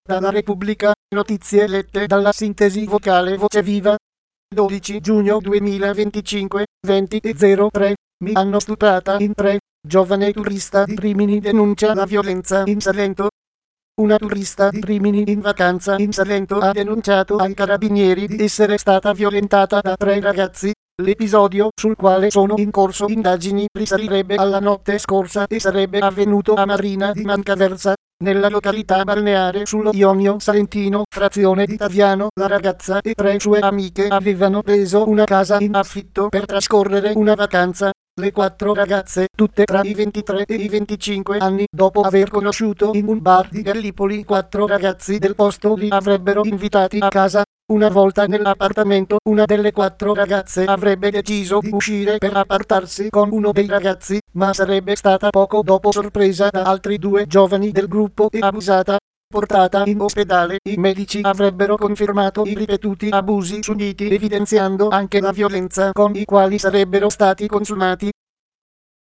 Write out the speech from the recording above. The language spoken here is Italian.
Dalla Repubblica, notizie lette dalla sintesi vocale Voce Viva. 12 giugno 2025, 20:03, mi hanno stuprata in 3. Giovane turista di Rimini denuncia la violenza in Salento. Una turista di Rimini in vacanza in Salento ha denunciato ai carabinieri di essere stata violentata da 3 ragazzi. L'episodio, sul quale sono in corso indagini, risalirebbe alla notte scorsa e sarebbe avvenuto a Marina di Mancaversa, nella località balneare sullo Ionio Salentino, frazione di Taviano. La ragazza e 3 sue amiche avevano preso una casa in affitto per trascorrere una vacanza. Le 4 ragazze, tutte tra i 23 e i 25 anni, dopo aver conosciuto in un bar di Gallipoli 4 ragazzi del posto, li avrebbero invitati a casa. Una volta nell'appartamento, una delle 4 ragazze avrebbe deciso di uscire per appartarsi con uno dei ragazzi, ma sarebbe stata poco dopo sorpresa da altri 2 giovani del gruppo e abusata. Portata in ospedale, i medici avrebbero confermato i ripetuti abusi subiti, evidenziando anche la violenza con i quali sarebbero stati consumati.